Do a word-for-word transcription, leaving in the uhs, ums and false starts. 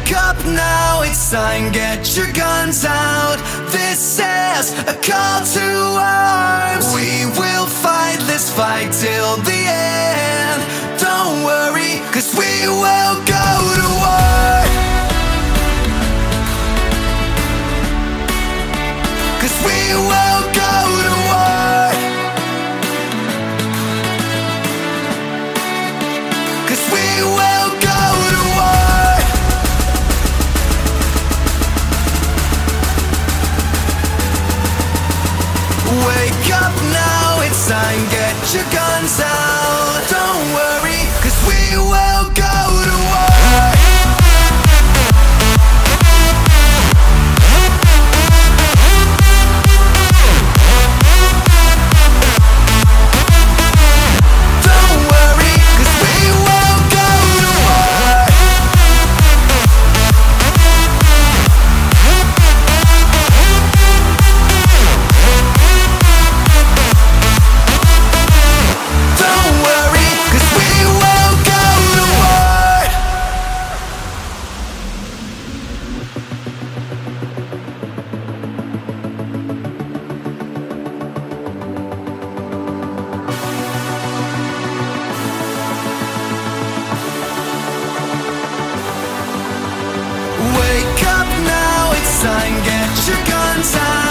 Wake up now, it's time, get your guns out. This is a call to arms. We will fight this fight till the end. Don't worry, cause we will go to war. Cause we will go to war. Cause we will go to war. Wake up now, it's time, get your guns out. Don't worry, cause we will go to war. Don't worry, cause we will go to war. Don't worry, cause we will go to war. Wake up now, it's time, get your guns out.